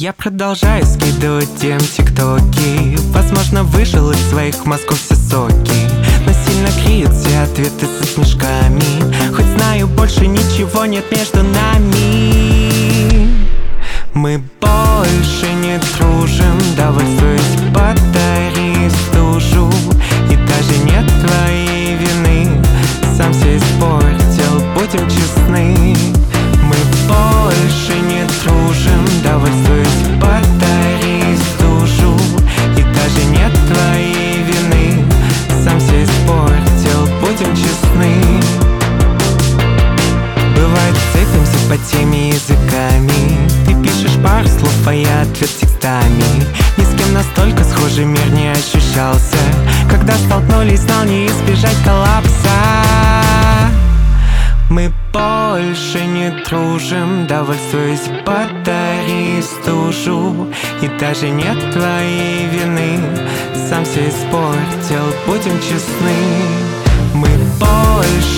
Я продолжаю скидывать тем тиктоки. Возможно, выжил из своих мозгов все соки, но сильно криют все ответы со смешками. Хоть знаю, больше ничего нет между нами. Мы больше не дружим, довольствуюсь, подари стужу. И даже нет твоей вины, сам все испортил, будем честны. Мы больше не дружим, довольствуюсь, подари стужу. И даже нет твоей вины, сам все испортил, будем честны. Бывает, цепимся по теме языками. Ты пишешь пару слов, а я ответ текстами. Ни с кем настолько схожий мир не ощущался. Когда столкнулись, знал не избежать коллапса. Мы больше не дружим, довольствуюсь, подари стужу. И даже нет твоей вины, сам все испортил, будем честны. Мы больше